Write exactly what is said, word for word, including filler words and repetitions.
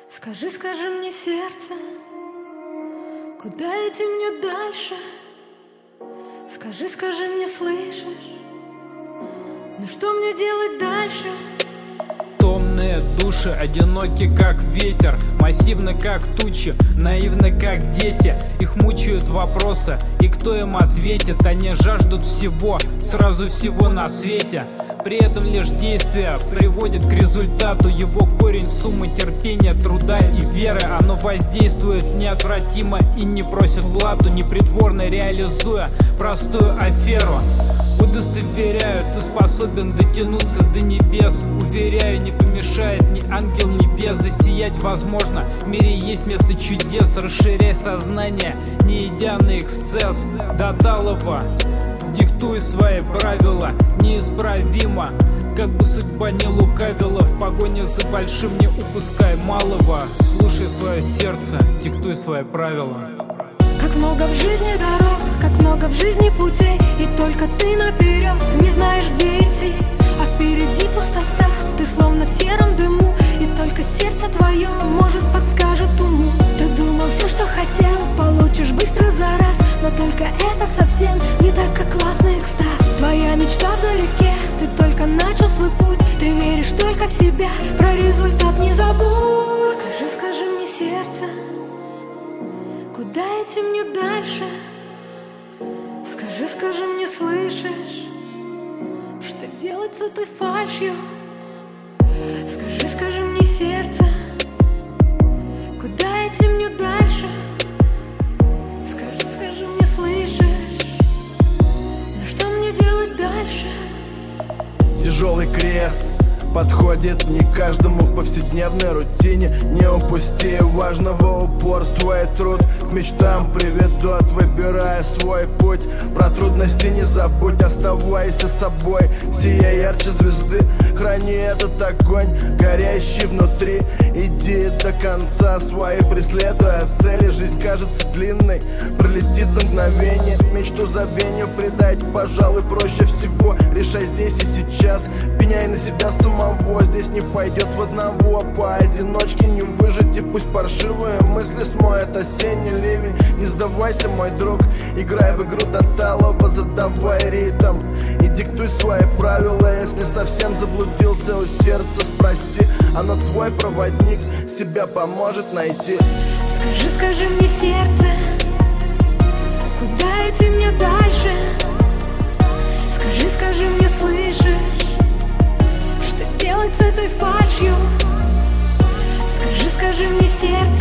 Скажи, скажи мне, сердце, куда идти мне дальше? Скажи, скажи мне, слышишь? Ну что мне делать дальше? Томные души, одиноки как ветер, массивны как тучи, наивны как дети. Их мучают вопросы, и кто им ответит? Они жаждут всего, сразу всего на свете. При этом лишь действие приводит к результату. Его корень — сумма терпения, труда и веры. Оно воздействует неотвратимо и не просит плату, непритворно реализуя простую аферу. Удостоверяю, ты способен дотянуться до небес. Уверяю, не помешает ни ангел, ни бездна. Сиять возможно, в мире есть место чудес. Расширяй сознание, не идя на эксцесс. До талого диктуй свои правила, неисправимо. Как бы судьба не лукавила, в погоне за большим не упускай малого. Слушай свое сердце, диктуй свои правила. Как много в жизни дорог, как много в жизни путей, и только ты наперед не знаешь, где идти. А впереди пустота, ты словно в сером дыму, и только сердце твое, может, подскажет уму. Ты думал все, что хотел, получишь быстро за раз, но только это совсем не так, как классный экстаз. Твоя мечта вдалеке, ты только начал свой путь, ты веришь только в себя, про результат не забудь. Скажи, скажи мне, сердце, куда идти мне дальше? Скажи, скажи мне, слышишь, что делать с этой фальшью? Скажи, скажи мне, сердце, куда идти мне дальше? Скажи, скажи мне, слышишь, ну что мне делать дальше? Тяжелый крест подходит не каждому в повседневной рутине. Не упусти важного, упорства и труд к мечтам приведут, выбирая свой путь. Про трудности не забудь, оставайся собой, сияй ярче звезды. Храни этот огонь, горящий внутри. Иди до конца своей, преследуя цели. Жизнь кажется длинной, пролетит за мгновение. Мечту забвению предать, пожалуй, проще всего. Решай здесь и сейчас, пеняй на себя самого. Здесь не пойдет в одного, поодиночке не выжить. И пусть паршивые мысли смоет осенний ливень. Не сдавайся, мой друг, играй в игру до талого, задавай ритм и диктуй свои правила. Если совсем заблудился, у сердца спроси, оно твой проводник, себя поможет найти. Скажи, скажи мне, сердце, куда идти мне дальше? Скажи, скажи мне, слышишь, что делать с этой фальшью? Скажи, скажи мне, сердце,